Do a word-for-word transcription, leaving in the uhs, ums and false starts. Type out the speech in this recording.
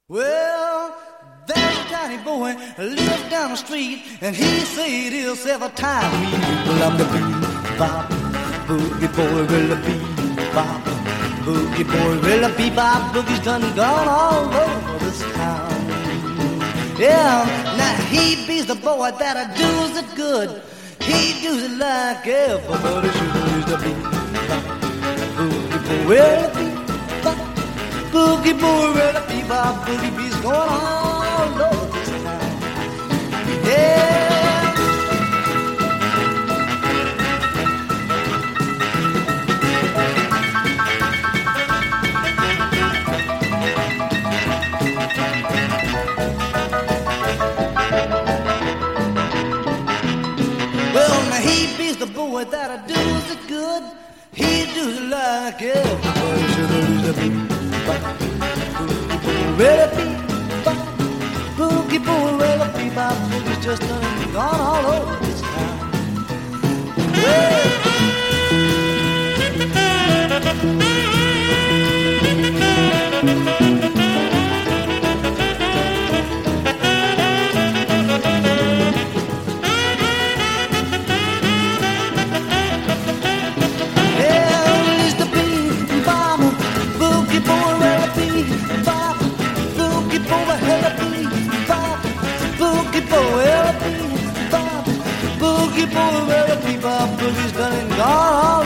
Well, there's a tiny boy lives down the street, and he said himself a time well, I'm the bebop boogie boy, well the bebop boogie boy, well the bebop boogie's done gone all over this town. Yeah, now he be's the boy that I does it good. He does it like everybody should. He's the bebop boogie boy, well the bebop boogie boy, well the bebop boogie be's going all over this town. Yeah. Well, now he be's the boy that I does it good. He does it like everybody should. He's the bebop well, a bebop boogie boy, well, a bebop boogie's just done gone all over this town. Well, he's the bebop boogie boy, well, a bebop boogie boy, well, a bebop boogie boy, well, a bebop boogie boy, well, a bebop boogie's done and gone all